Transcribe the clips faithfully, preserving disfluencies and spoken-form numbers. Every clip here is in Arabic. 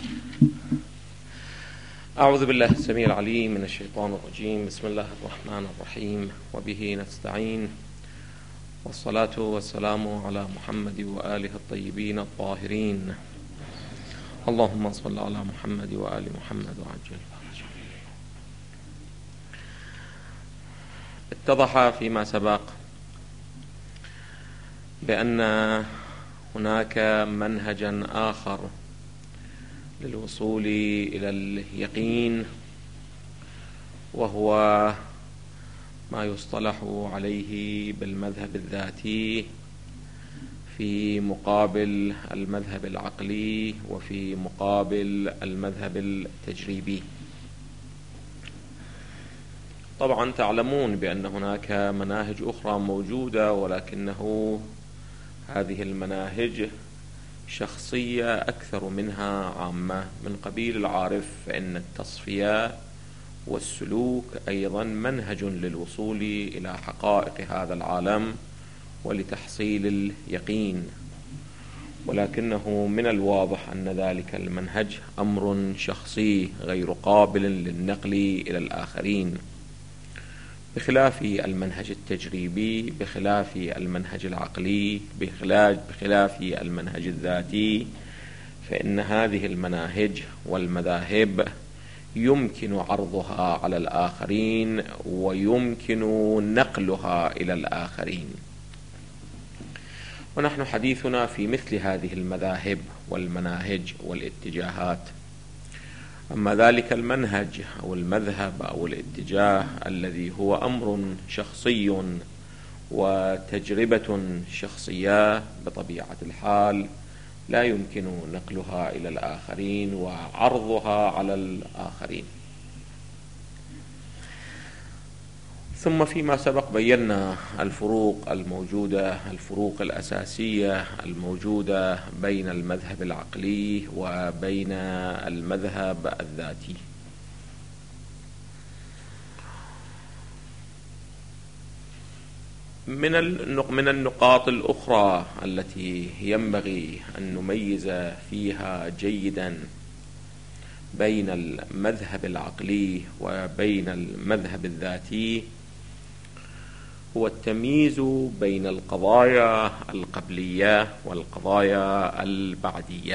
أعوذ بالله السميع العليم من الشيطان الرجيم. بسم الله الرحمن الرحيم، وبه نستعين، والصلاة والسلام على محمد وآله الطيبين الطاهرين. اللهم صل على محمد وآل محمد وعجل فرجهم. اتضح فيما سبق بأن هناك منهجا آخر للوصول إلى اليقين، وهو ما يصطلح عليه بالمذهب الذاتي في مقابل المذهب العقلي وفي مقابل المذهب التجريبي. طبعا تعلمون بأن هناك مناهج أخرى موجودة، ولكنه هذه المناهج شخصية أكثر منها عامة. من قبيل العارف فإن التصفية والسلوك أيضا منهج للوصول إلى حقائق هذا العالم ولتحصيل اليقين، ولكنه من الواضح أن ذلك المنهج أمر شخصي غير قابل للنقل إلى الآخرين، بخلاف المنهج التجريبي، بخلاف المنهج العقلي، بخلاف المنهج الذاتي. فإن هذه المناهج والمذاهب يمكن عرضها على الآخرين ويمكن نقلها إلى الآخرين، ونحن حديثنا في مثل هذه المذاهب والمناهج والاتجاهات. أما ذلك المنهج أو المذهب أو الاتجاه الذي هو أمر شخصي وتجربة شخصية بطبيعة الحال لا يمكن نقلها إلى الآخرين وعرضها على الآخرين. ثم فيما سبق بينا الفروق الموجودة، الفروق الأساسية الموجودة بين المذهب العقلي وبين المذهب الذاتي. من من النقاط الأخرى التي ينبغي أن نميز فيها جيدا بين المذهب العقلي وبين المذهب الذاتي هو التمييز بين القضايا القبلية والقضايا البعدية.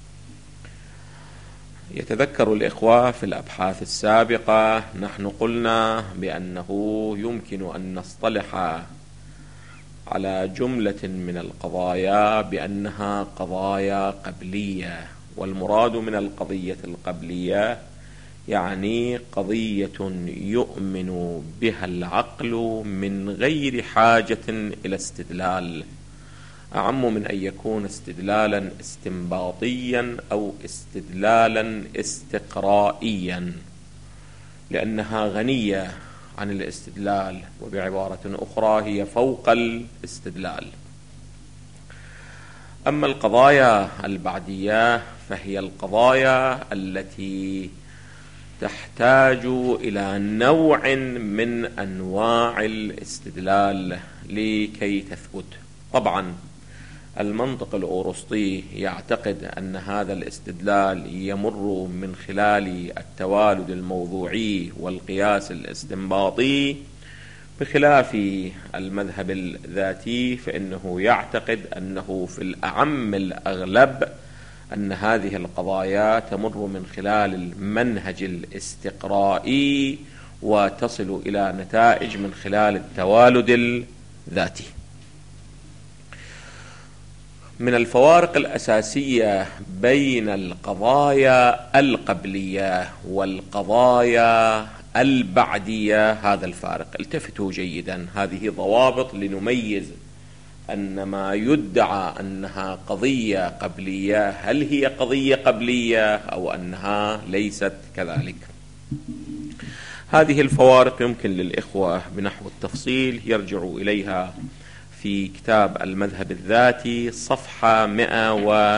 يتذكر الإخوة في الأبحاث السابقة نحن قلنا بأنه يمكن أن نصطلح على جملة من القضايا بأنها قضايا قبلية، والمراد من القضية القبلية يعني قضية يؤمن بها العقل من غير حاجة إلى استدلال، أعم من أن يكون استدلالا استنباطيا أو استدلالا استقرائيا، لأنها غنية عن الاستدلال، وبعبارة أخرى هي فوق الاستدلال. أما القضايا البعدية فهي القضايا التي تحتاج إلى نوع من أنواع الاستدلال لكي تثبت. طبعا المنطق الأرسطي يعتقد أن هذا الاستدلال يمر من خلال التوالد الموضوعي والقياس الاستنباطي، بخلاف المذهب الذاتي فإنه يعتقد أنه في الأعم الأغلب أن هذه القضايا تمر من خلال المنهج الاستقرائي وتصل إلى نتائج من خلال التوالد الذاتي. من الفوارق الأساسية بين القضايا القبلية والقضايا البعدية هذا الفارق. التفتوا جيدا، هذه ضوابط لنميز أن ما يدعى أنها قضية قبلية هل هي قضية قبلية أو أنها ليست كذلك. هذه الفوارق يمكن للإخوة بنحو التفصيل يرجعوا إليها في كتاب المذهب الذاتي صفحة مئة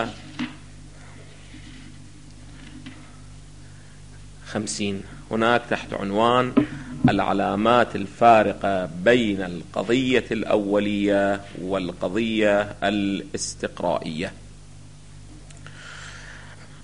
وخمسين، هناك تحت عنوان العلامات الفارقة بين القضية الأولية والقضية الاستقرائية.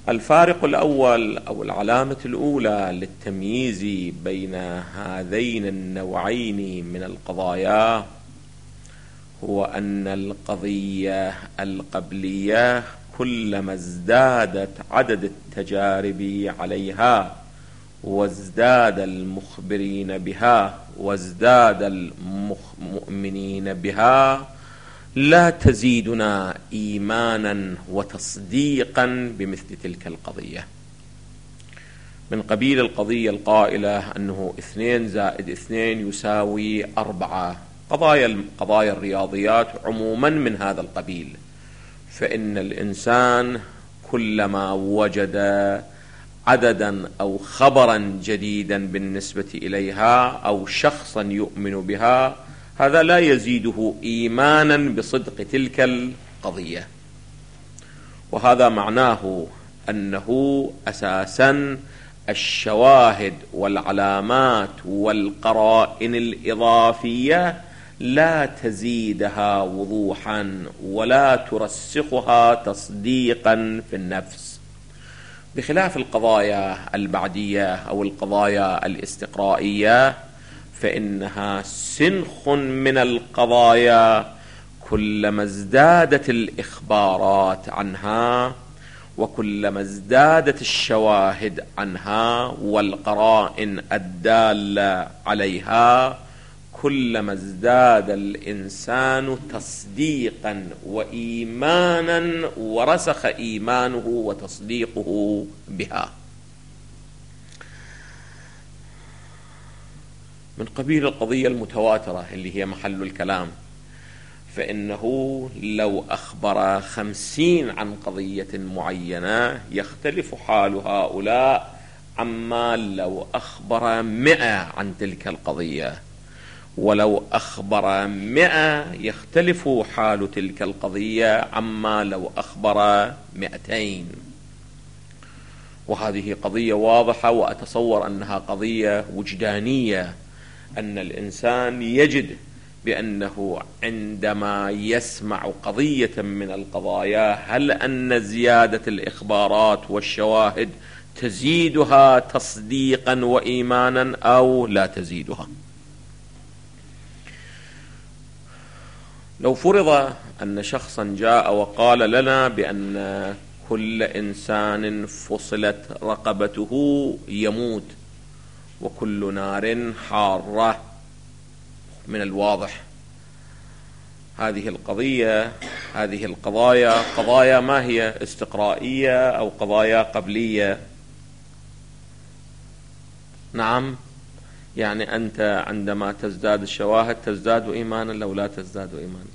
الفارق الأول أو العلامة الأولى للتمييز بين هذين النوعين من القضايا هو أن القضية القبلية كلما ازدادت عدد التجارب عليها وازداد المخبرين بها وازداد المؤمنين بها لا تزيدنا إيمانا وتصديقا بمثل تلك القضية، من قبيل القضية القائلة أنه اثنين زائد اثنين يساوي أربعة، قضايا قضايا الرياضيات عموما من هذا القبيل. فإن الإنسان كلما وجد عددا أو خبرا جديدا بالنسبة إليها أو شخصا يؤمن بها، هذا لا يزيده إيمانا بصدق تلك القضية. وهذا معناه أنه أساسا الشواهد والعلامات والقرائن الإضافية لا تزيدها وضوحا ولا ترسخها تصديقا في النفس، بخلاف القضايا البعدية أو القضايا الاستقرائية فإنها سنخ من القضايا كلما ازدادت الإخبارات عنها وكلما ازدادت الشواهد عنها والقرائن الدالة عليها كلما ازداد الإنسان تصديقا وإيمانا ورسخ إيمانه وتصديقه بها. من قبيل القضية المتواترة اللي هي محل الكلام، فإنه لو أخبر خمسين عن قضية معينة يختلف حال هؤلاء عما لو أخبر مئة عن تلك القضية، ولو أخبر مئة يختلف حال تلك القضية عما لو أخبر مئتين. وهذه قضية واضحة، وأتصور أنها قضية وجدانية، أن الإنسان يجد بأنه عندما يسمع قضية من القضايا هل أن زيادة الإخبارات والشواهد تزيدها تصديقا وإيمانا أو لا تزيدها. لو فرض أن شخصا جاء وقال لنا بأن كل إنسان فصلت رقبته يموت وكل نار حارة، من الواضح هذه القضية هذه القضايا قضايا ما هي استقرائية أو قضايا قبلية؟ نعم، يعني أنت عندما تزداد الشواهد تزداد إيمانا لو لا تزداد إيمانا.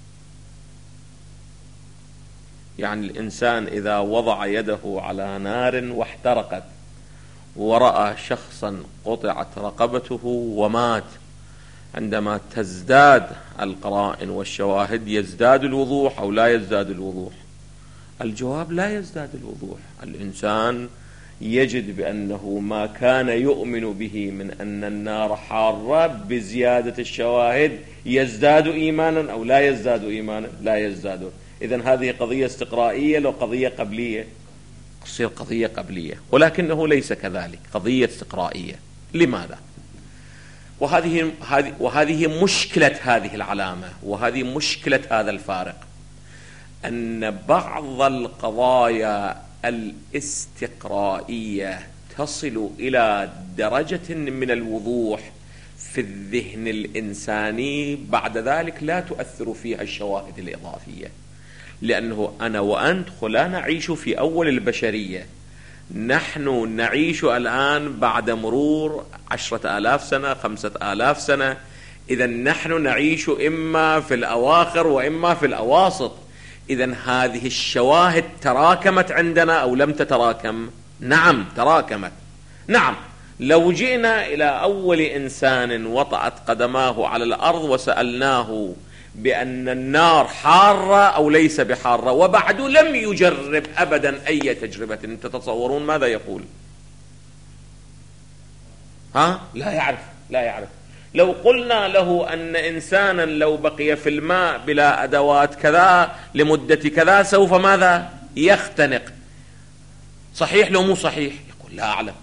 يعني الإنسان إذا وضع يده على نار واحترقت ورأى شخصا قطعت رقبته ومات، عندما تزداد القرائن والشواهد يزداد الوضوح أو لا يزداد الوضوح؟ الجواب لا يزداد الوضوح. الإنسان يجد بأنه ما كان يؤمن به من أن النار حارة بزيادة الشواهد يزداد إيمانا أو لا يزداد إيمانا؟ لا يزداد. إذن هذه قضية استقرائية لو قضية قبلية تصير قضية قبلية، ولكنه ليس كذلك، قضية استقرائية. لماذا؟ وهذه وهذه مشكلة هذه العلامة، وهذه مشكلة هذا الفارق، أن بعض القضايا الاستقرائية تصل إلى درجة من الوضوح في الذهن الإنساني بعد ذلك لا تؤثر فيها الشواهد الإضافية، لأنه أنا وأنت لا نعيش في أول البشرية، نحن نعيش الآن بعد مرور عشرة آلاف سنة خمسة آلاف سنة. إذا نحن نعيش إما في الأواخر وإما في الأواسط. إذا هذه الشواهد تراكمت عندنا أو لم تتراكم؟ نعم تراكمت. نعم، لو جئنا إلى أول إنسان وطأت قدماه على الأرض وسألناه بأن النار حارة أو ليس بحارة وبعد لم يجرب أبدا أي تجربة، تتصورون ماذا يقول؟ ها؟ لا يعرف لا يعرف. لو قلنا له أن إنسانا لو بقي في الماء بلا أدوات كذا لمدة كذا سوف ماذا؟ يختنق. صحيح لو مو صحيح؟ يقول لا أعلم.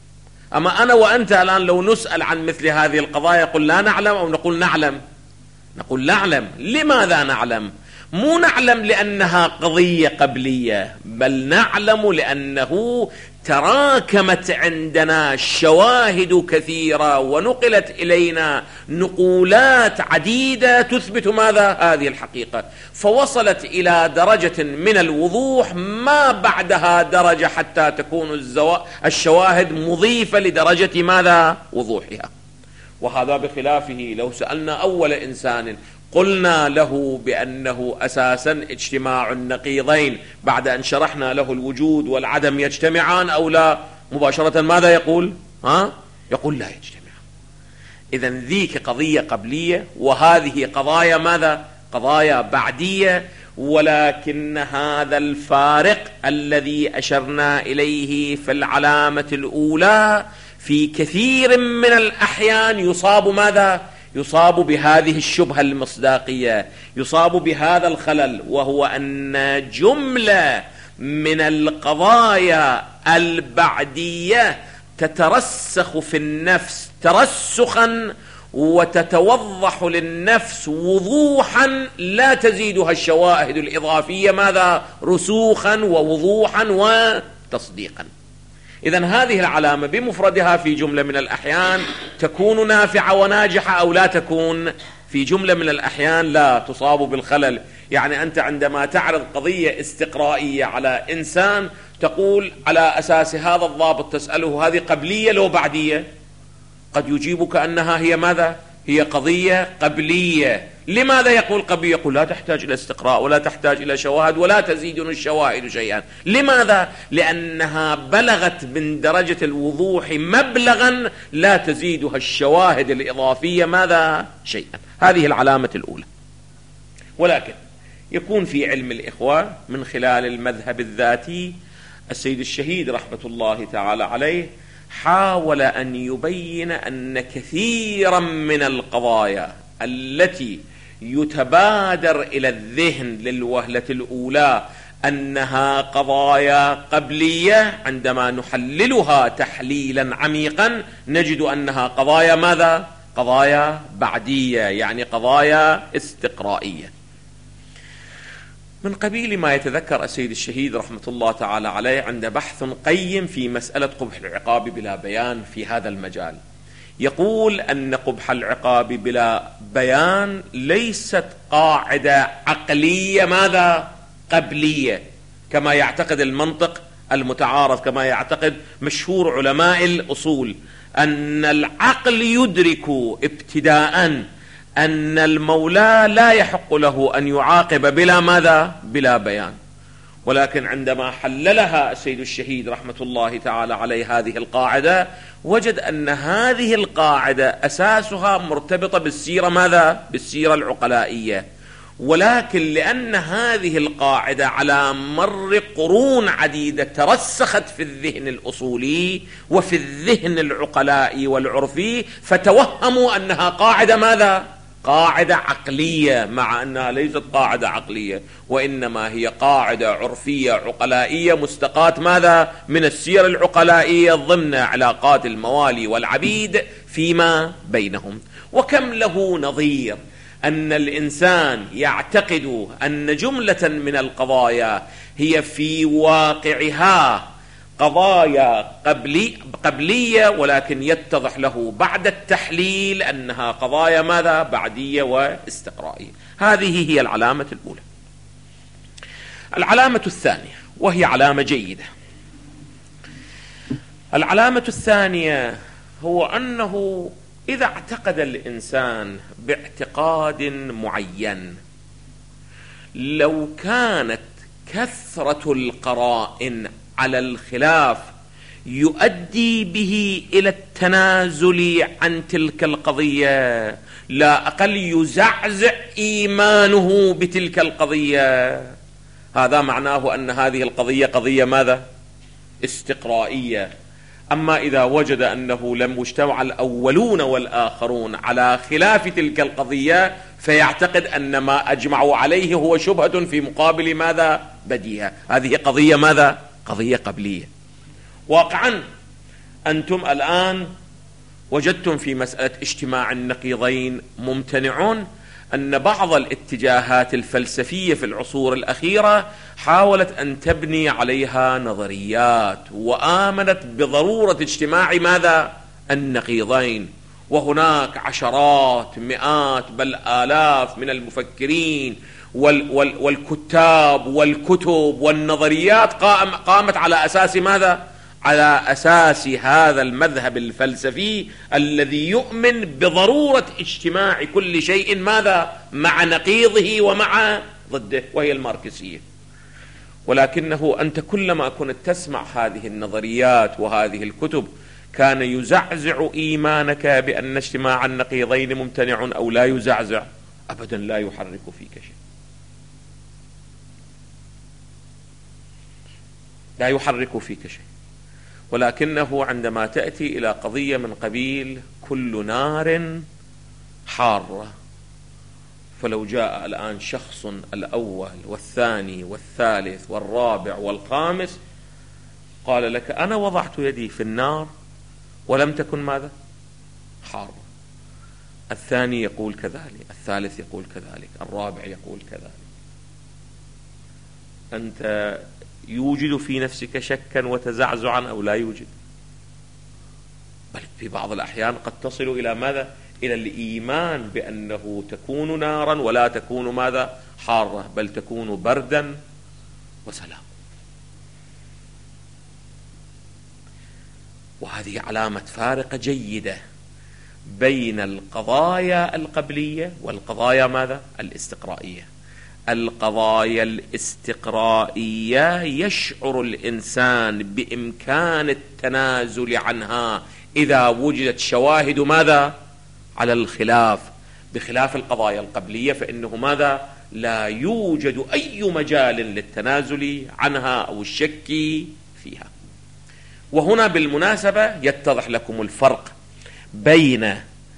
أما أنا وأنت الآن لو نسأل عن مثل هذه القضايا يقول لا نعلم أو نقول نعلم؟ نقول نعلم. لماذا نعلم؟ مو نعلم لأنها قضية قبلية، بل نعلم لأنه تراكمت عندنا شواهد كثيرة ونقلت إلينا نقولات عديدة تثبت ماذا؟ هذه الحقيقة، فوصلت إلى درجة من الوضوح ما بعدها درجة حتى تكون الشواهد مضيفة لدرجة ماذا؟ وضوحها. وهذا بخلافه لو سألنا أول إنسان قلنا له بأنه أساسا اجتماع النقيضين بعد أن شرحنا له الوجود والعدم يجتمعان أو لا، مباشرة ماذا يقول؟ ها؟ يقول لا يجتمعان. إذن ذيك قضية قبلية وهذه قضايا ماذا؟ قضايا بعدية، ولكن هذا الفارق الذي أشرنا إليه في العلامة الأولى في كثير من الأحيان يصاب ماذا؟ يصاب بهذه الشبهة المصداقية، يصاب بهذا الخلل، وهو أن جملة من القضايا البعدية تترسخ في النفس ترسخا وتتوضح للنفس وضوحا لا تزيدها الشواهد الإضافية ماذا؟ رسوخا ووضوحا وتصديقا. إذن هذه العلامة بمفردها في جملة من الأحيان تكون نافعة وناجحة أو لا تكون، في جملة من الأحيان لا، تصاب بالخلل. يعني أنت عندما تعرض قضية استقرائية على إنسان تقول على أساس هذا الضابط تسأله هذه قبلية لو بعدية؟ قد يجيبك أنها هي ماذا؟ هي قضية قبلية. لماذا يقول قبلية؟ يقول لا تحتاج إلى استقراء ولا تحتاج إلى شواهد ولا تزيدون الشواهد شيئا. لماذا؟ لأنها بلغت من درجة الوضوح مبلغا لا تزيدها الشواهد الإضافية ماذا؟ شيئا. هذه العلامة الأولى. ولكن يكون في علم الإخوة من خلال المذهب الذاتي السيد الشهيد رحمة الله تعالى عليه حاول أن يبين أن كثيرا من القضايا التي يتبادر إلى الذهن للوهلة الأولى أنها قضايا قبلية، عندما نحللها تحليلا عميقا نجد أنها قضايا ماذا؟ قضايا بعدية، يعني قضايا استقرائية. من قبيل ما يتذكر السيد الشهيد رحمة الله تعالى عليه عند بحث قيم في مسألة قبح العقاب بلا بيان في هذا المجال، يقول أن قبح العقاب بلا بيان ليست قاعدة عقلية ماذا؟ قبلية، كما يعتقد المنطق المتعارف، كما يعتقد مشهور علماء الأصول أن العقل يدرك ابتداء أن المولى لا يحق له أن يعاقب بلا ماذا؟ بلا بيان. ولكن عندما حللها السيد الشهيد رحمة الله تعالى عليه هذه القاعدة وجد أن هذه القاعدة أساسها مرتبطة بالسيرة ماذا؟ بالسيرة العقلائية، ولكن لأن هذه القاعدة على مر قرون عديدة ترسخت في الذهن الأصولي وفي الذهن العقلائي والعرفي فتوهموا أنها قاعدة ماذا؟ قاعدة عقلية، مع أنها ليست قاعدة عقلية وإنما هي قاعدة عرفية عقلائية مستقاة ماذا؟ من السير العقلائية ضمن علاقات الموالي والعبيد فيما بينهم. وكم له نظير أن الإنسان يعتقد أن جملة من القضايا هي في واقعها قضايا قبلي قبلية، ولكن يتضح له بعد التحليل أنها قضايا ماذا؟ بعدية واستقرائية. هذه هي العلامة الأولى. العلامة الثانية وهي علامة جيدة، العلامة الثانية هو أنه إذا اعتقد الإنسان باعتقاد معين لو كانت كثرة القرائن على الخلاف يؤدي به إلى التنازل عن تلك القضية، لا أقل يزعزع إيمانه بتلك القضية، هذا معناه أن هذه القضية قضية ماذا؟ استقرائية. أما إذا وجد أنه لم يجتمع الأولون والآخرون على خلاف تلك القضية فيعتقد أن ما أجمعوا عليه هو شبهة في مقابل ماذا؟ بديهة. هذه قضية ماذا؟ قضية قبلية. واقعا أنتم الآن وجدتم في مسألة اجتماع النقيضين ممتنعون أن بعض الاتجاهات الفلسفية في العصور الأخيرة حاولت أن تبني عليها نظريات وآمنت بضرورة اجتماع ماذا؟ النقيضين. وهناك عشرات مئات بل آلاف من المفكرين وال وال والكتاب والكتب والنظريات قام قامت على أساس ماذا؟ على أساس هذا المذهب الفلسفي الذي يؤمن بضرورة اجتماع كل شيء ماذا؟ مع نقيضه ومع ضده، وهي الماركسية. ولكنه أنت كلما كنت تسمع هذه النظريات وهذه الكتب كان يزعزع إيمانك بأن اجتماع النقيضين ممتنع أو لا يزعزع؟ أبدا لا يحرك فيك شيء، لا يحرك فيك شيء. ولكنه عندما تأتي إلى قضية من قبيل كل نار حارة، فلو جاء الآن شخص الأول والثاني والثالث والرابع والخامس قال لك أنا وضعت يدي في النار ولم تكن ماذا؟ حارة، الثاني يقول كذلك، الثالث يقول كذلك، الرابع يقول كذلك، أنت يوجد في نفسك شكا وتزعزعا أو لا يوجد؟ بل في بعض الأحيان قد تصل إلى ماذا؟ إلى الإيمان بأنه تكون نارا ولا تكون ماذا؟ حارة، بل تكون بردا وسلام. وهذه علامة فارقة جيدة بين القضايا القبلية والقضايا ماذا؟ الاستقرائية. القضايا الاستقرائية يشعر الإنسان بإمكان التنازل عنها إذا وجدت شواهد ماذا؟ على الخلاف، بخلاف القضايا القبلية فإنه ماذا؟ لا يوجد أي مجال للتنازل عنها أو الشك فيها. وهنا بالمناسبة يتضح لكم الفرق بين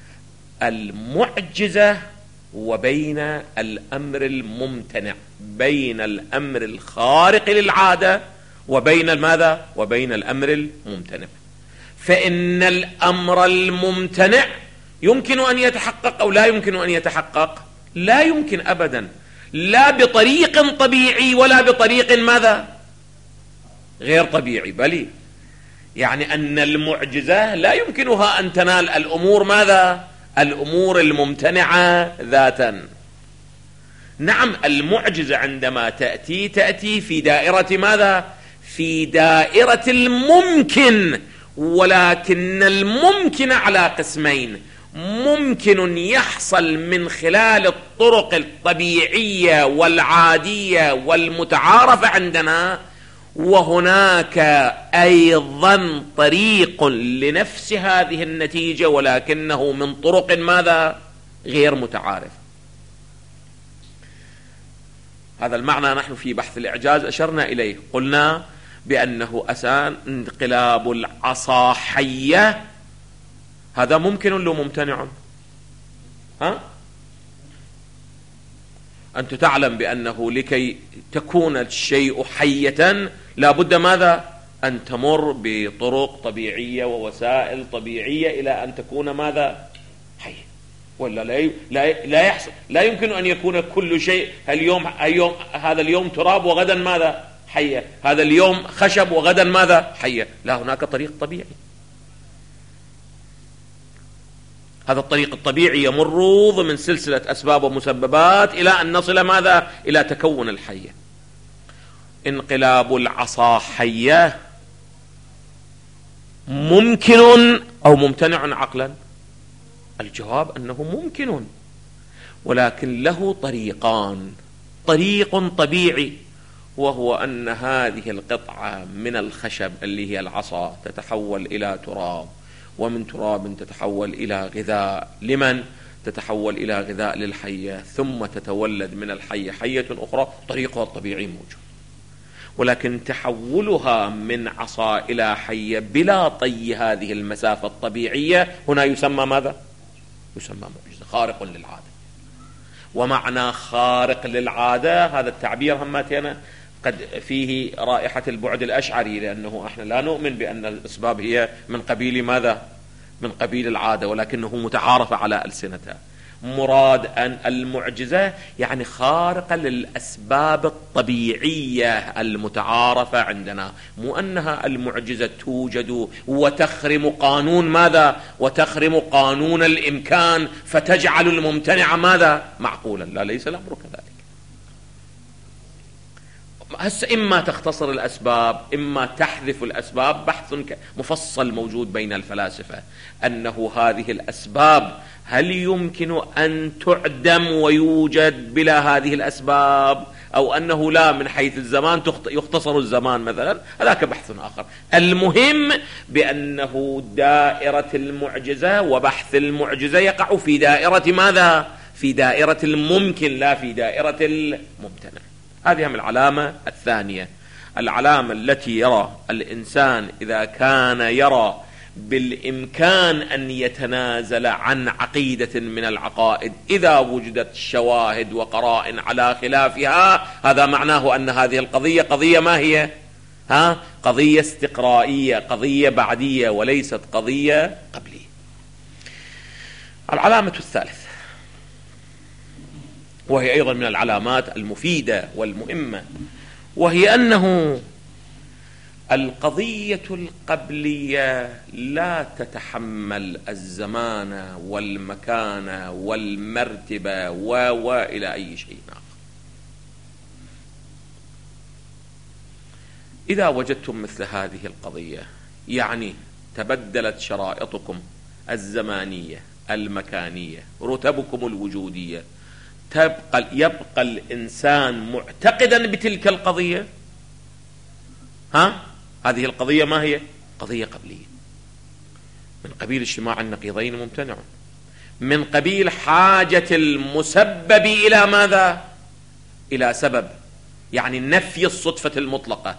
المعجزة وبين الأمر الممتنع، بين الأمر الخارق للعادة وبين ماذا؟ وبين الأمر الممتنع. فإن الأمر الممتنع يمكن أن يتحقق أو لا يمكن أن يتحقق؟ لا يمكن أبدا، لا بطريق طبيعي ولا بطريق ماذا؟ غير طبيعي. بل يعني أن المعجزة لا يمكنها أن تنال الأمور ماذا؟ الأمور الممتنعة ذاتا. نعم المعجزة عندما تأتي تأتي في دائرة ماذا؟ في دائرة الممكن، ولكن الممكن على قسمين: ممكن يحصل من خلال الطرق الطبيعية والعادية والمتعارفة عندنا، وهناك أيضا طريق لنفس هذه النتيجة ولكنه من طرق ماذا؟ غير متعارف. هذا المعنى نحن في بحث الإعجاز أشرنا إليه، قلنا بأنه أسان انقلاب العصا حية هذا ممكن ولا ممتنع؟ ها؟ أنت تعلم بأنه لكي تكون الشيء حية لا بد ماذا؟ أن تمر بطرق طبيعية ووسائل طبيعية إلى أن تكون ماذا؟ حية. ولا لا لا لا يحصل، لا يمكن أن يكون كل شيء اليوم اليوم هذا اليوم تراب وغدا ماذا؟ حية، هذا اليوم خشب وغدا ماذا؟ حية. لا، هناك طريق طبيعي. هذا الطريق الطبيعي يمر ضمن سلسلة أسباب ومسببات إلى أن نصل ماذا؟ إلى تكون الحية. انقلاب العصا حية ممكن أو ممتنع عقلا؟ الجواب أنه ممكن، ولكن له طريقان. طريق طبيعي وهو أن هذه القطعة من الخشب اللي هي العصا تتحول إلى تراب، ومن تراب تتحول إلى غذاء. لمن؟ تتحول إلى غذاء للحية، ثم تتولد من الحية حية أخرى. طريقها الطبيعي موجود، ولكن تحولها من عصا إلى حية بلا طي هذه المسافة الطبيعية هنا يسمى ماذا؟ يسمى معجزة، خارق للعادة. ومعنى خارق للعادة هذا التعبير هماتنا قد فيه رائحة البعد الأشعري، لأنه احنا لا نؤمن بأن الأسباب هي من قبيل ماذا؟ من قبيل العادة، ولكنه متعارف على ألسنتها. مراد أن المعجزة يعني خارقة للأسباب الطبيعية المتعارفة عندنا، مو أنها المعجزة توجد وتخرم قانون ماذا؟ وتخرم قانون الإمكان فتجعل الممتنع ماذا؟ معقولا. لا، ليس الأمر كذلك. هسه إما تختصر الأسباب إما تحذف الأسباب. بحث مفصل موجود بين الفلاسفة أنه هذه الأسباب هل يمكن أن تعدم ويوجد بلا هذه الأسباب، أو أنه لا، من حيث الزمان يختصر الزمان مثلا، هذاك بحث آخر. المهم بأنه دائرة المعجزة وبحث المعجزة يقع في دائرة ماذا؟ في دائرة الممكن، لا في دائرة الممتنع. هذه هم العلامة الثانية، العلامة التي يرى الإنسان إذا كان يرى بالإمكان أن يتنازل عن عقيدة من العقائد إذا وجدت شواهد وقرائن على خلافها، هذا معناه أن هذه القضية قضية ما هي؟ ها؟ قضية استقرائية، قضية بعدية، وليست قضية قبلية. العلامة الثالثة، وهي أيضا من العلامات المفيدة والمهمة، وهي أنه القضية القبلية لا تتحمل الزمان والمكان والمرتبة وإلى أي شيء آخر. إذا وجدتم مثل هذه القضية، يعني تبدلت شرائطكم الزمانية المكانية، رتبكم الوجودية، تبقى يبقى الإنسان معتقدا بتلك القضية، ها؟ هذه القضية ما هي؟ قضية قبلية، من قبيل اجتماع النقيضين ممتنع، من قبيل حاجة المسبب إلى ماذا؟ إلى سبب، يعني نفي الصدفة المطلقة.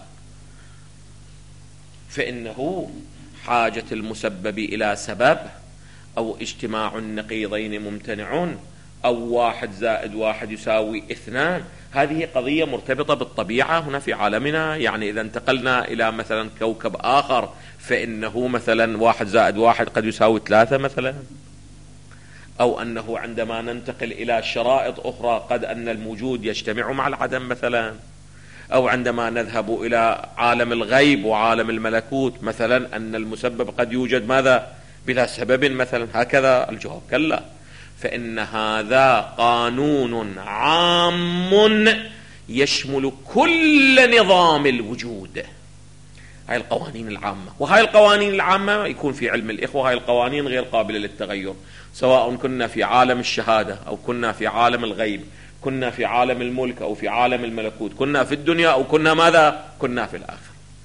فإنه حاجة المسبب إلى سبب، أو اجتماع النقيضين ممتنعون، أو واحد زائد واحد يساوي اثنان، هذه قضية مرتبطة بالطبيعة هنا في عالمنا. يعني إذا انتقلنا إلى مثلا كوكب آخر فإنه مثلا واحد زائد واحد قد يساوي ثلاثة مثلا، أو أنه عندما ننتقل إلى شرائط أخرى قد أن الموجود يجتمع مع العدم مثلا، أو عندما نذهب إلى عالم الغيب وعالم الملكوت مثلا أن المسبب قد يوجد ماذا؟ بلا سبب مثلا. هكذا الجواب كلا، فإن هذا قانون عام يشمل كل نظام الوجود. هاي القوانين العامة، وهاي القوانين العامة يكون في علم الإخوة هاي القوانين غير قابلة للتغير، سواء كنا في عالم الشهادة أو كنا في عالم الغيب، كنا في عالم الملك أو في عالم الملكوت، كنا في الدنيا أو كنا ماذا؟ كنا في الآخرة.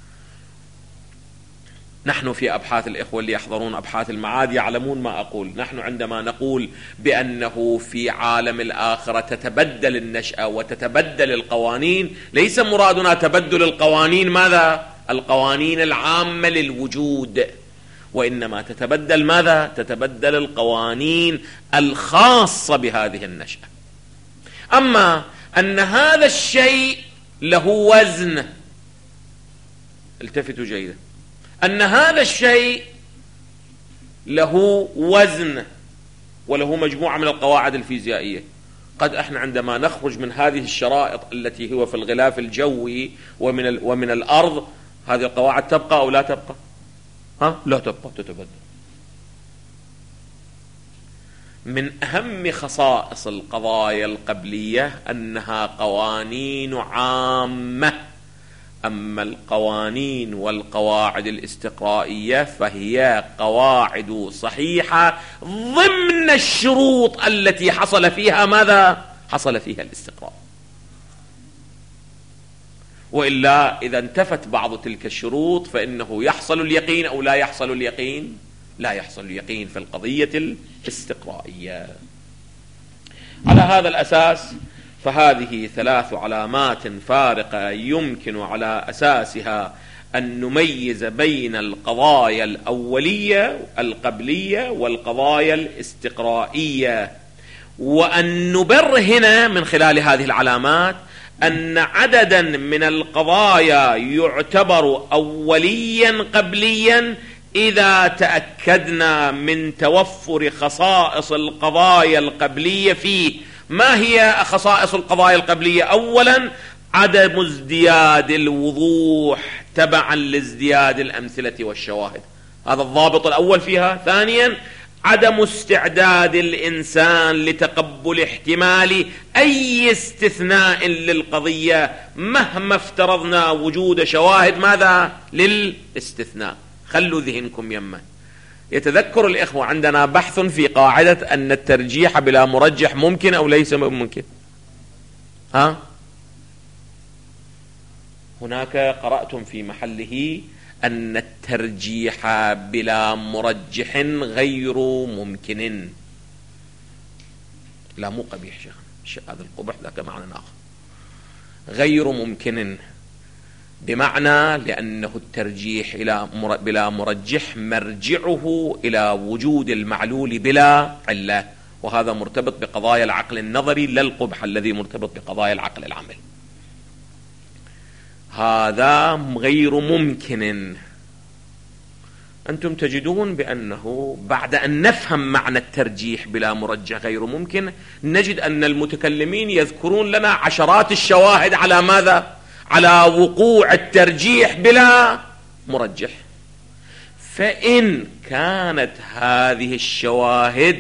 نحن في أبحاث الإخوة اللي يحضرون أبحاث المعاد يعلمون ما أقول. نحن عندما نقول بأنه في عالم الآخرة تتبدل النشأة وتتبدل القوانين، ليس مرادنا تبدل القوانين ماذا؟ القوانين العامة للوجود، وإنما تتبدل ماذا؟ تتبدل القوانين الخاصة بهذه النشأة. أما أن هذا الشيء له وزن، التفتوا جيدا، أن هذا الشيء له وزن وله مجموعة من القواعد الفيزيائية، قد احنا عندما نخرج من هذه الشرائط التي هو في الغلاف الجوي ومن ومن الأرض، هذه القواعد تبقى أو لا تبقى؟ ها؟ لا تبقى، تتبدل. من أهم خصائص القضايا القبلية أنها قوانين عامة، أما القوانين والقواعد الاستقرائية فهي قواعد صحيحة ضمن الشروط التي حصل فيها ماذا؟ حصل فيها الاستقراء. وإلا إذا انتفت بعض تلك الشروط فإنه يحصل اليقين أو لا يحصل اليقين؟ لا يحصل اليقين في القضية الاستقرائية. على هذا الأساس فهذه ثلاث علامات فارقة يمكن على أساسها أن نميز بين القضايا الأولية القبلية والقضايا الاستقرائية، وأن نبرهن من خلال هذه العلامات أن عددا من القضايا يعتبر أوليا قبليا إذا تأكدنا من توفر خصائص القضايا القبلية فيه. ما هي خصائص القضايا القبلية؟ أولا عدم ازدياد الوضوح تبعا لازدياد الأمثلة والشواهد، هذا الضابط الأول فيها. ثانيا عدم استعداد الإنسان لتقبل احتمال أي استثناء للقضية مهما افترضنا وجود شواهد ماذا للاستثناء. خلوا ذهنكم يمه. يتذكر الإخوة عندنا بحث في قاعدة أن الترجيح بلا مرجح ممكن أو ليس ممكن. ها؟ هناك قرأتم في محله أن الترجيح بلا مرجح غير ممكن. لا مو قبيح شيخ، هذا القبح ذاك معنى آخر. غير ممكن بمعنى لأنه الترجيح إلى بلا مرجح مرجعه إلى وجود المعلول بلا علة، وهذا مرتبط بقضايا العقل النظري لا القبح الذي مرتبط بقضايا العقل العملي. هذا غير ممكن. أنتم تجدون بأنه بعد أن نفهم معنى الترجيح بلا مرجح غير ممكن نجد أن المتكلمين يذكرون لنا عشرات الشواهد على ماذا؟ على وقوع الترجيح بلا مرجح. فإن كانت هذه الشواهد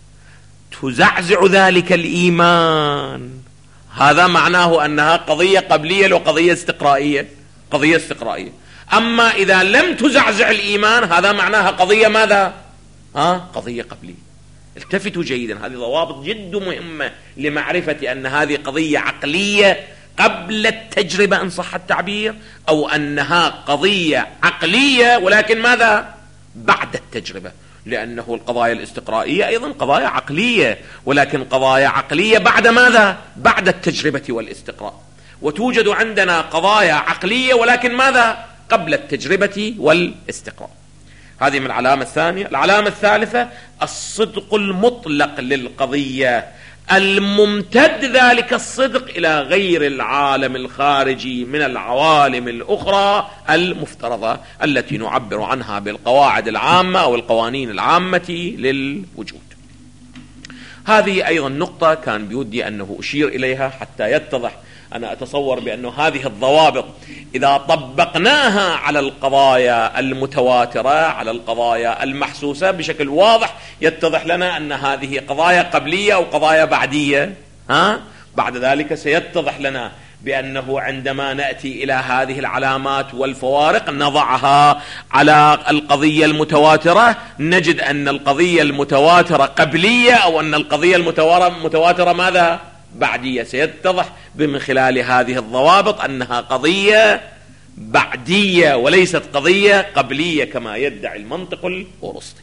تزعزع ذلك الإيمان، هذا معناه أنها قضية قبلية وقضية استقرائية، قضية استقرائية. أما إذا لم تزعزع الإيمان هذا معناها قضية ماذا؟ آه قضية قبلية. التفتوا جيدا، هذه ضوابط جد مهمة لمعرفة أن هذه قضية عقلية قبل التجربة إن صح التعبير، أو أنها قضية عقلية ولكن ماذا؟ بعد التجربة. لأنه القضايا الاستقرائية أيضا قضايا عقلية، ولكن قضايا عقلية بعد ماذا؟ بعد التجربة والاستقراء. وتوجد عندنا قضايا عقلية ولكن ماذا؟ قبل التجربة والاستقراء. هذه من العلامة الثانية. العلامة الثالثة الصدق المطلق للقضية، الممتد ذلك الصدق إلى غير العالم الخارجي من العوالم الأخرى المفترضة التي نعبر عنها بالقواعد العامة أو القوانين العامة للوجود. هذه أيضا نقطة كان بودي أنه أشير إليها حتى يتضح. أنا أتصور بأن هذه الضوابط إذا طبقناها على القضايا المتواترة، على القضايا المحسوسة بشكل واضح، يتضح لنا أن هذه قضايا قبلية أو قضايا بعدية. ها؟ بعد ذلك سيتضح لنا بأنه عندما نأتي إلى هذه العلامات والفوارق نضعها على القضية المتواترة، نجد أن القضية المتواترة قبلية أو أن القضية المتواترة ماذا؟ بعدية. سيتضح من خلال هذه الضوابط أنها قضية بعدية وليست قضية قبلية كما يدعي المنطق الأرسطي.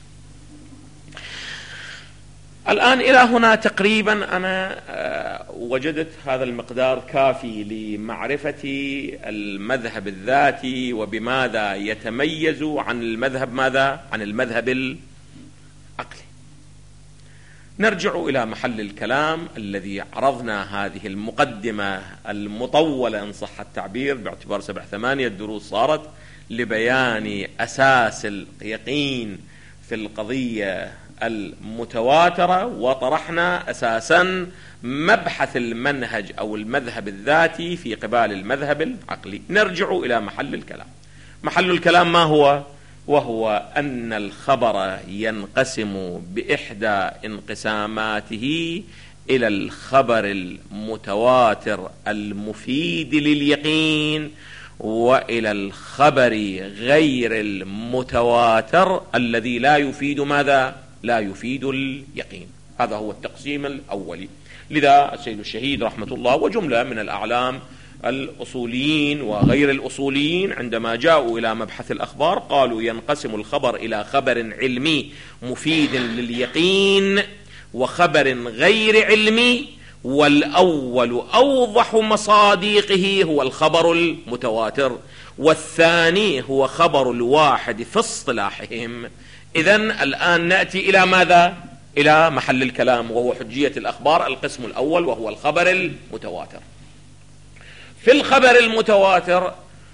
الآن إلى هنا تقريبا أنا وجدت هذا المقدار كافي لمعرفة المذهب الذاتي وبماذا يتميز عن المذهب ماذا؟ عن المذهب العقلي. نرجع إلى محل الكلام الذي عرضنا هذه المقدمة المطولة إن صح التعبير، باعتبار سبع ثمانية دروس صارت لبيان أساس اليقين في القضية المتواترة، وطرحنا أساسا مبحث المنهج أو المذهب الذاتي في قبال المذهب العقلي. نرجع إلى محل الكلام. محل الكلام ما هو؟ وهو أن الخبر ينقسم بإحدى انقساماته إلى الخبر المتواتر المفيد لليقين، وإلى الخبر غير المتواتر الذي لا يفيد ماذا؟ لا يفيد اليقين. هذا هو التقسيم الأولي. لذا السيد الشهيد رحمة الله وجملة من الأعلام الأصوليين وغير الأصوليين عندما جاءوا إلى مبحث الأخبار قالوا ينقسم الخبر إلى خبر علمي مفيد لليقين وخبر غير علمي، والأول أوضح مصادقه هو الخبر المتواتر، والثاني هو خبر الواحد في اصطلاحهم. إذن الآن نأتي إلى ماذا؟ إلى محل الكلام، وهو حجية الأخبار القسم الأول وهو الخبر المتواتر. في الخبر المتواتر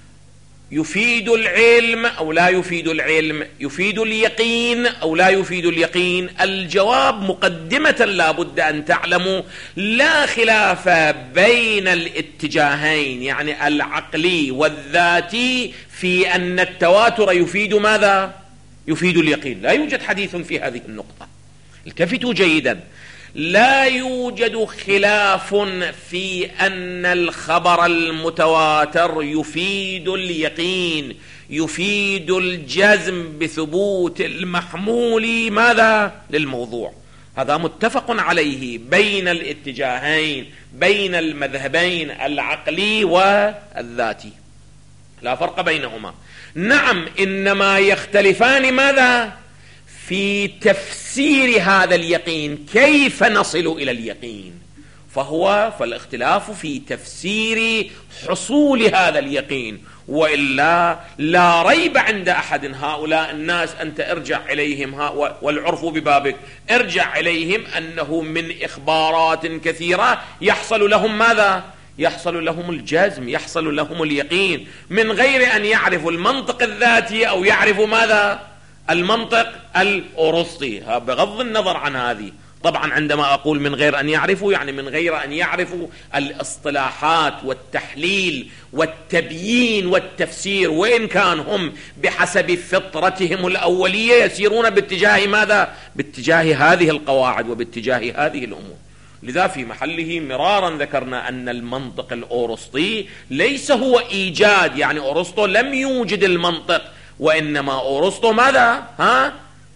يفيد العلم أو لا يفيد العلم، يفيد اليقين أو لا يفيد اليقين؟ الجواب مقدمة لا بد أن تعلموا لا خلاف بين الاتجاهين، يعني العقلي والذاتي، في أن التواتر يفيد ماذا؟ يفيد اليقين. لا يوجد حديث في هذه النقطة، التفتوا جيدا، لا يوجد خلاف في أن الخبر المتواتر يفيد اليقين، يفيد الجزم بثبوت المحمول ماذا؟ للموضوع. هذا متفق عليه بين الاتجاهين، بين المذهبين العقلي والذاتي، لا فرق بينهما. نعم، إنما يختلفان ماذا؟ في تفسير هذا اليقين، كيف نصل إلى اليقين؟ فهو فالاختلاف في تفسير حصول هذا اليقين، وإلا لا ريب عند أحد هؤلاء الناس، أنت ارجع إليهم والعرف ببابك، ارجع إليهم أنه من إخبارات كثيرة يحصل لهم ماذا؟ يحصل لهم الجزم، يحصل لهم اليقين، من غير أن يعرفوا المنطق الذاتي أو يعرفوا ماذا؟ المنطق الأرسطي، بغض النظر عن هذه. طبعا عندما أقول من غير أن يعرفوا، يعني من غير أن يعرفوا الاصطلاحات والتحليل والتبيين والتفسير، وإن كان هم بحسب فطرتهم الأولية يسيرون باتجاه ماذا؟ باتجاه هذه القواعد وباتجاه هذه الأمور. لذا في محله مرارا ذكرنا أن المنطق الأرسطي ليس هو إيجاد، يعني أرسطو لم يوجد المنطق، وإنما أرسطو ماذا؟ ها؟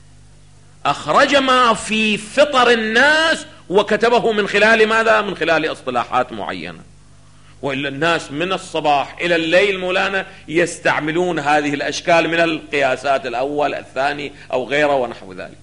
أخرج ما في فطر الناس وكتبه من خلال ماذا؟ من خلال اصطلاحات معينة. وإلا الناس من الصباح إلى الليل مولانا يستعملون هذه الأشكال من القياسات، الأول الثاني أو غيره ونحو ذلك.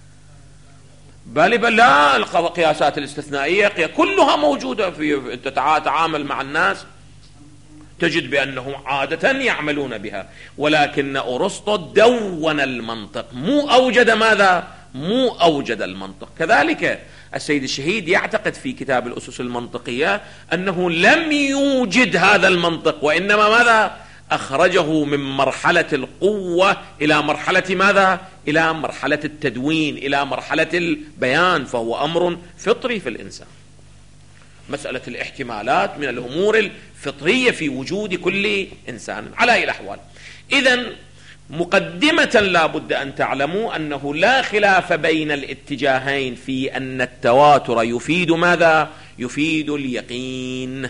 بل بل لا، القياسات الاستثنائية كلها موجودة في، أنت تتعامل مع الناس تجد بأنهم عادة يعملون بها، ولكن أرسطو دون المنطق، مو أوجد ماذا؟ مو أوجد المنطق. كذلك السيد الشهيد يعتقد في كتاب الأسس المنطقية أنه لم يوجد هذا المنطق، وإنما ماذا؟ أخرجه من مرحلة القوة إلى مرحلة ماذا؟ إلى مرحلة التدوين، إلى مرحلة البيان، فهو أمر فطري في الإنسان. مسألة الاحتمالات من الأمور الفطرية في وجود كل إنسان على أي الأحوال. إذن مقدمة لا بد أن تعلموا أنه لا خلاف بين الاتجاهين في أن التواتر يفيد ماذا؟ يفيد اليقين.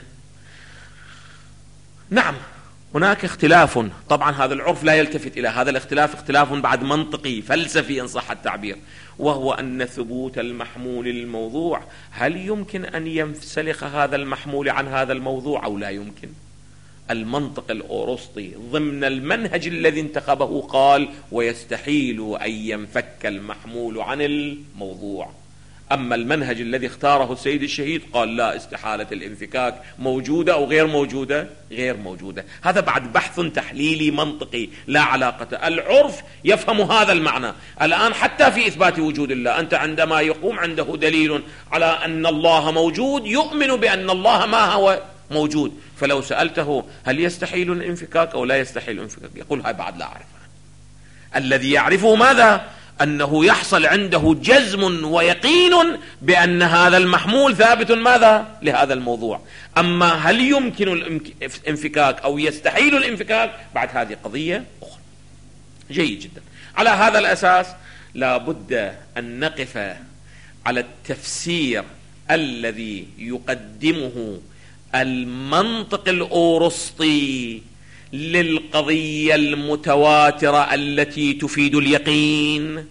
نعم، هناك اختلاف، طبعا هذا العرف لا يلتفت إلى هذا الاختلاف، اختلاف بعد منطقي فلسفي إن صح التعبير، وهو أن ثبوت المحمول الموضوع، هل يمكن أن ينسلخ هذا المحمول عن هذا الموضوع أو لا يمكن؟ المنطق الأرسطي ضمن المنهج الذي انتخبه قال ويستحيل أن ينفك المحمول عن الموضوع. أما المنهج الذي اختاره السيد الشهيد قال لا، استحالة الانفكاك، موجودة أو غير موجودة؟ غير موجودة. هذا بعد بحث تحليلي منطقي لا علاقة. العرف يفهم هذا المعنى الآن حتى في إثبات وجود الله. أنت عندما يقوم عنده دليل على أن الله موجود يؤمن بأن الله ما هو موجود، فلو سألته هل يستحيل الانفكاك أو لا يستحيل الانفكاك يقول هاي بعد لا أعرف. الذي يعرفه ماذا؟ أنه يحصل عنده جزم ويقين بأن هذا المحمول ثابت ماذا؟ لهذا الموضوع. أما هل يمكن الانفكاك أو يستحيل الانفكاك بعد هذه قضية أخرى. جيد جدا. على هذا الأساس لا بد أن نقف على التفسير الذي يقدمه المنطق الأرسطي للقضية المتواترة التي تفيد اليقين،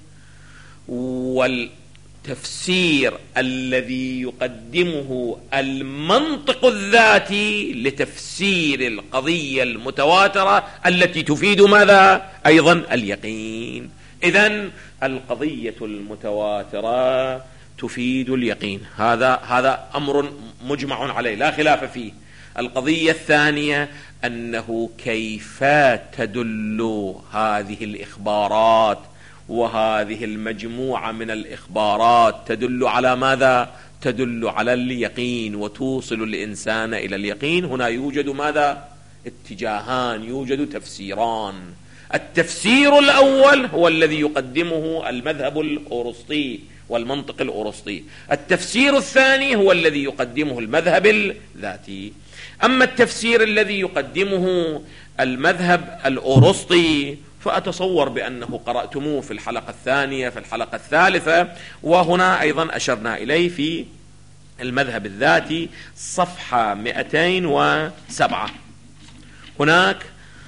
والتفسير الذي يقدمه المنطق الذاتي لتفسير القضية المتواترة التي تفيد ماذا؟ أيضا اليقين. إذن القضية المتواترة تفيد اليقين، هذا هذا أمر مجمع عليه لا خلاف فيه. القضية الثانية أنه كيف تدل هذه الإخبارات وهذه المجموعة من الإخبارات تدل على ماذا؟ تدل على اليقين وتوصل الإنسان إلى اليقين. هنا يوجد ماذا؟ اتجاهان، يوجد تفسيران. التفسير الأول هو الذي يقدمه المذهب الأرسطي والمنطق الأرسطي، التفسير الثاني هو الذي يقدمه المذهب الذاتي. أما التفسير الذي يقدمه المذهب الأرسطي فأتصور بأنه قرأتموه في الحلقة الثانية في الحلقة الثالثة، وهنا أيضا أشرنا إليه في المذهب الذاتي صفحة مئتين وسبعة. هناك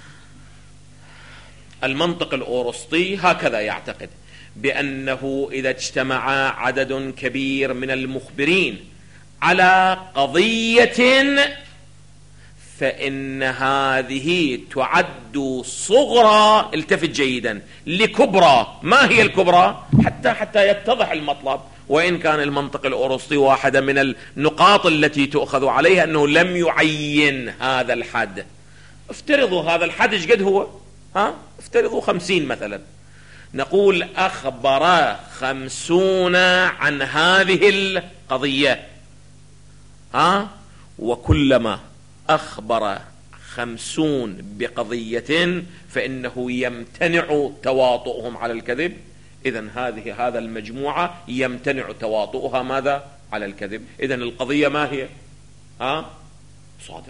المنطق الأرسطي هكذا يعتقد بأنه إذا اجتمع عدد كبير من المخبرين على قضية فإن هذه تعد صغرى، التفت جيدا، لكبرى. ما هي الكبرى؟ حتى حتى يتضح المطلب. وإن كان المنطق الأرسطي واحدة من النقاط التي تؤخذ عليها أنه لم يعين هذا الحد. افترضوا هذا الحد ايش قد هو؟ ها؟ افترضوا خمسين مثلا. نقول أخبر خمسون عن هذه القضية، ها؟ وكلما أخبر خمسون بقضية فإنه يمتنع تواطؤهم على الكذب. إذن هذه هذا المجموعة يمتنع تواطؤها ماذا؟ على الكذب. إذن القضية ما هي؟ ها؟ صادقة.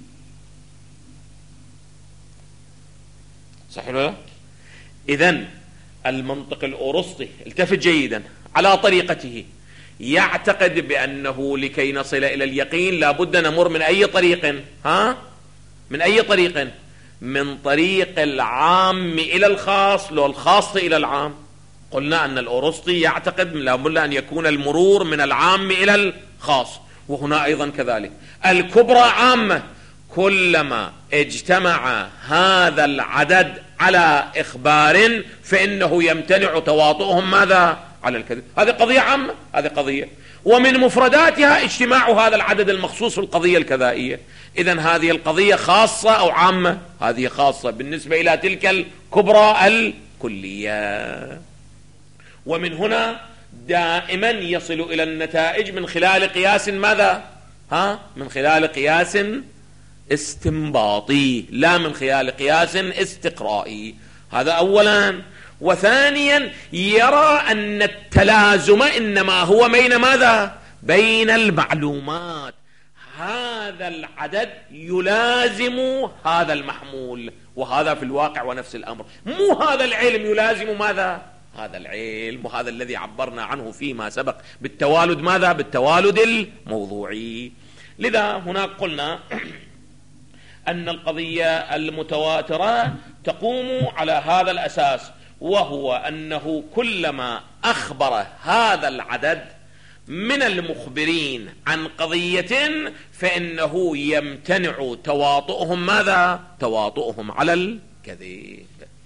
صحيح ولا لا؟ إذن المنطق الأرسطي، التفت جيدا، على طريقته يعتقد بأنه لكي نصل إلى اليقين لابد نمر من أي طريق؟ ها؟ من أي طريق؟ من طريق العام إلى الخاص، لو الخاص إلى العام. قلنا أن الأرسطي يعتقد لابد أن يكون المرور من العام إلى الخاص، وهنا أيضا كذلك. الكبرى عامة، كلما اجتمع هذا العدد على إخبار فإنه يمتنع تواطؤهم ماذا؟ على الكذب. هذه قضية عامة، هذه قضية، ومن مفرداتها اجتماع هذا العدد المخصوص في القضية الكذائية. إذن هذه القضية خاصة أو عامة؟ هذه خاصة بالنسبة إلى تلك الكبرى الكلية. ومن هنا دائما يصل إلى النتائج من خلال قياس ماذا؟ ها؟ من خلال قياس استنباطي، لا من خلال قياس استقرائي. هذا أولا. وثانيا يرى أن التلازم إنما هو بين ماذا؟ بين المعلومات. هذا العدد يلازم هذا المحمول، وهذا في الواقع ونفس الأمر. مو هذا العلم يلازم ماذا؟ هذا العلم، وهذا الذي عبرنا عنه فيما سبق بالتوالد ماذا؟ بالتوالد الموضوعي. لذا هنا قلنا أن القضية المتواترة تقوم على هذا الأساس، وهو أنه كلما أخبر هذا العدد من المخبرين عن قضية فإنه يمتنع تواطؤهم ماذا؟ تواطؤهم على الكذب.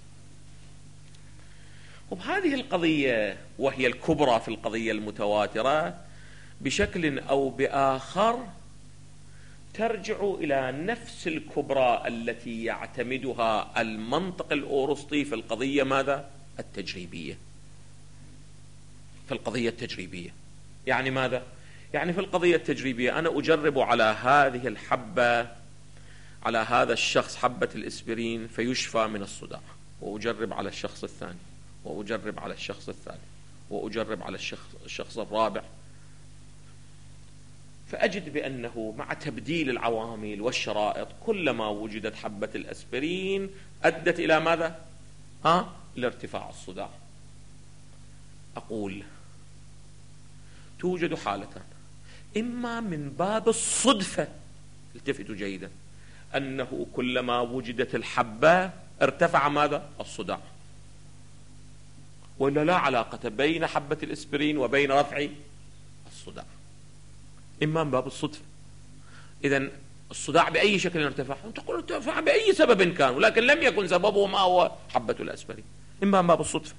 وبهذه القضية وهي الكبرى في القضية المتواترة بشكل أو بآخر ترجع إلى نفس الكبرى التي يعتمدها المنطق الأرسطي في القضية ماذا؟ التجريبية. في القضية التجريبية يعني ماذا؟ يعني في القضية التجريبية أنا أجرب على هذه الحبة، على هذا الشخص حبة الإسبرين فيشفى من الصداع، وأجرب على الشخص الثاني، وأجرب على الشخص الثالث، وأجرب على الشخص, الشخص الرابع، فأجد بأنه مع تبديل العوامل والشرائط كلما وجدت حبة الأسبرين أدت إلى ماذا؟ ها؟ إلى ارتفاع الصداع. أقول توجد حالتان، إما من باب الصدفة، التفتوا جيدا، أنه كلما وجدت الحبة ارتفع ماذا؟ الصداع، ولا لا علاقة بين حبة الإسبرين وبين رفع الصداع، إما من باب الصدفة. إذن الصداع بأي شكل ارتفع؟ تقول ارتفع بأي سبب كان، ولكن لم يكن سببه ما هو حبة الأسبرين، إما من باب الصدفة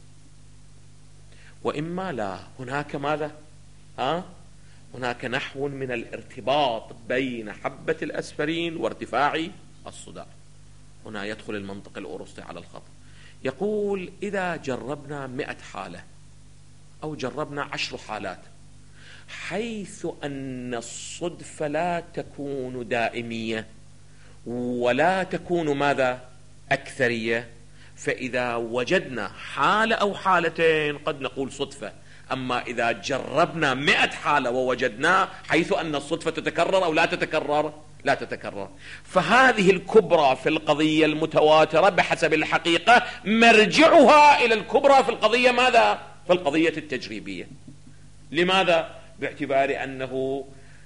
وإما لا. هناك ماذا؟ ها؟ هناك نحو من الارتباط بين حبة الأسبرين وارتفاع الصداع. هنا يدخل المنطق الأرسطي على الخط، يقول إذا جربنا مئة حالة أو جربنا عشر حالات حيث أن الصدفة لا تكون دائمية ولا تكون ماذا؟ أكثرية، فإذا وجدنا حالة أو حالتين قد نقول صدفة. أما إذا جربنا مئة حالة ووجدنا حيث أن الصدفة تتكرر أو لا تتكرر، لا تتكرر. فهذه الكبرى في القضية المتواترة بحسب الحقيقة مرجعها إلى الكبرى في القضية ماذا؟ في القضية التجريبية. لماذا؟ باعتبار أنه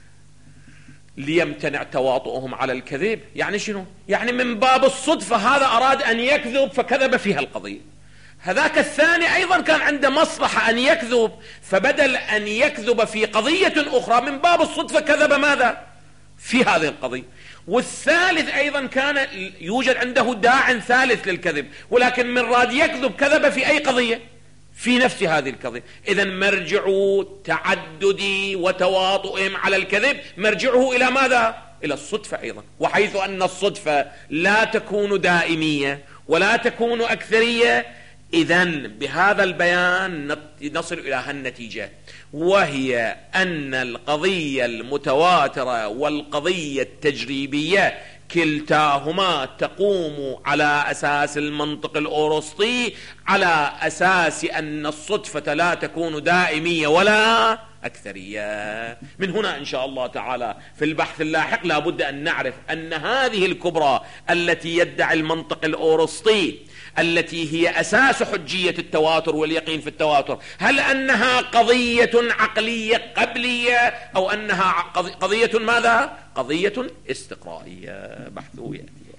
ليمتنع تواطؤهم على الكذب. يعني شنو؟ يعني من باب الصدفة هذا أراد أن يكذب فكذب فيها القضية، هذاك الثاني أيضا كان عنده مصلحة أن يكذب، فبدل أن يكذب في قضية أخرى من باب الصدفة كذب ماذا؟ في هذه القضية. والثالث أيضا كان يوجد عنده داع ثالث للكذب، ولكن من راد يكذب كذب في أي قضية؟ في نفس هذه القضية. إذن مرجع تعدد وتواطؤهم على الكذب مرجعه إلى ماذا؟ إلى الصدفة أيضا. وحيث أن الصدفة لا تكون دائمية ولا تكون أكثرية، إذن بهذا البيان نصل إلى هالنتيجة، وهي أن القضية المتواترة والقضية التجريبية كلتاهما تقوم على أساس المنطق الأرسطي، على أساس أن الصدفة لا تكون دائمية ولا أكثرية. من هنا إن شاء الله تعالى في البحث اللاحق لابد أن نعرف أن هذه الكبرى التي يدعي المنطق الأرسطي التي هي أساس حجية التواتر واليقين في التواتر، هل أنها قضية عقلية قبلية أو أنها قضية ماذا؟ قضية استقرائية؟ بحثه يأتي.